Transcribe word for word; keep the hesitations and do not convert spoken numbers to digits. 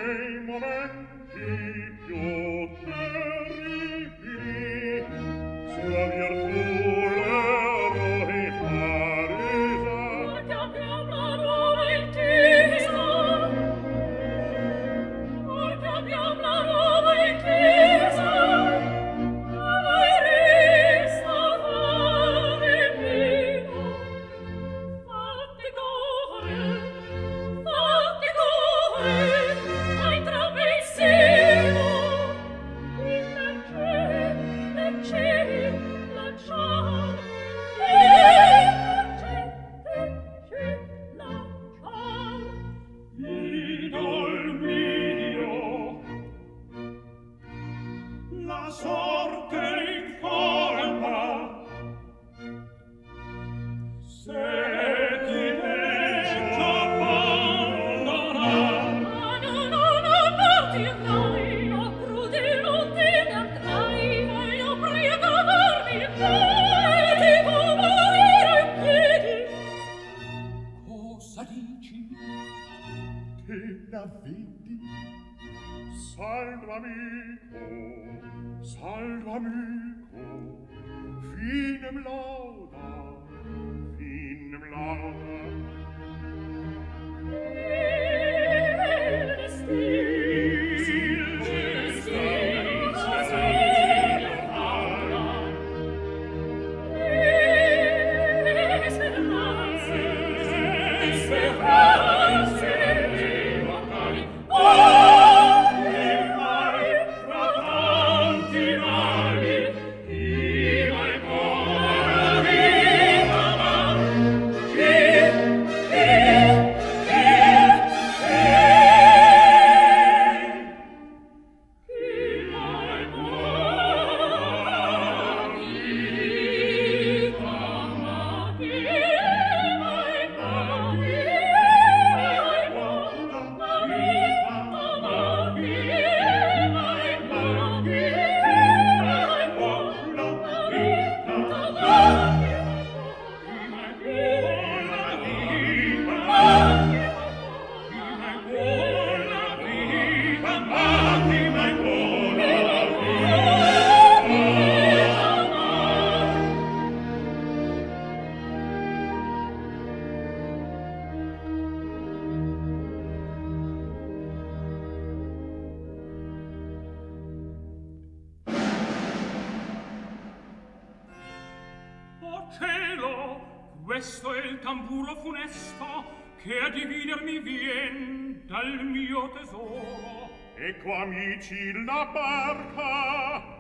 nei momenti più terribili sua virtù l'eroe paresa perché abbiamo la nuova intesa perché abbiamo la nuova intesa vai resta fare mio fatti cuore fatti cuore hai travessimo il leggere leggere lasciar e leggere lasciar idol mio la sorte incolpa se ti leccio abbandonar ah no no no partirai a crudele te ne andrai io prego darmi cuore ti può morire in piedi Cosa dici? che la vedi salva amico salva amico finem lauda finem lauda il destino il destino così farà e speranze e speranze immortali oh mai fra tanti mali io e buona vita ma chi chi chi chi mai buona vita ma chi mai buona vita ma chi mai buona Oh cielo, questo è il tamburo funesto che a dividermi vien dal mio tesoro. ecco amici la barca